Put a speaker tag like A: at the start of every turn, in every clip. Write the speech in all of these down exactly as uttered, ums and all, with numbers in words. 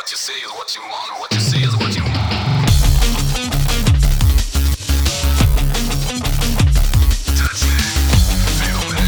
A: What you see is what you want, what you see is what you want. Touch me, feel me.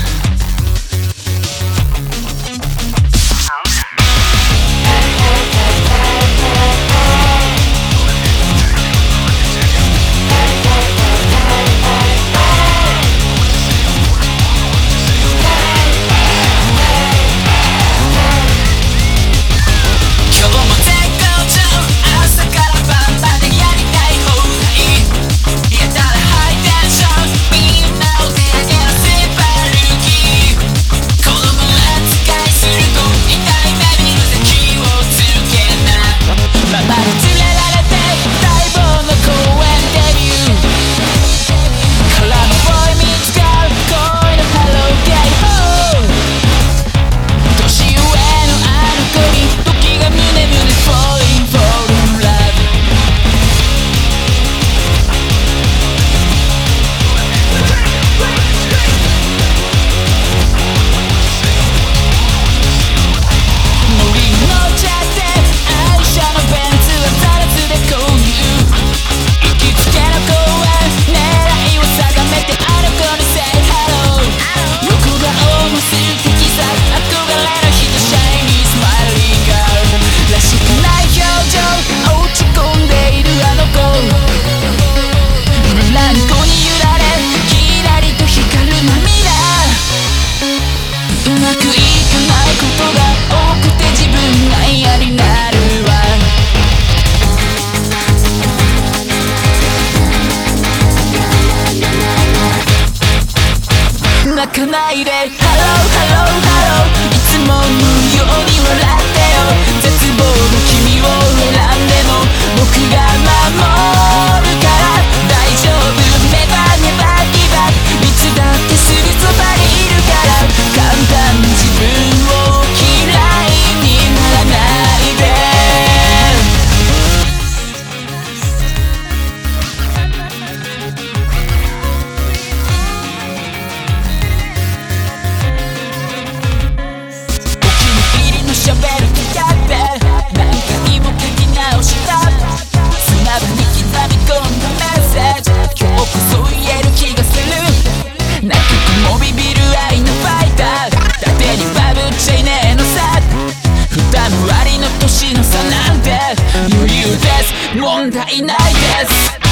B: 泣かないでハローハローハローいつも無用に笑ってよ絶望の君を選んでも僕が守るから大丈夫ネバネバギバいつだってすぐそばにいるから簡単に自分を嫌いにならないで喋る手やって何回も書き直した砂場に刻み込んだメッセージ今日こそ言える気がする泣く子もビビる愛のファイター縦にバブっちゃいねえのさ二回りの年の差なんて余裕です問題ないです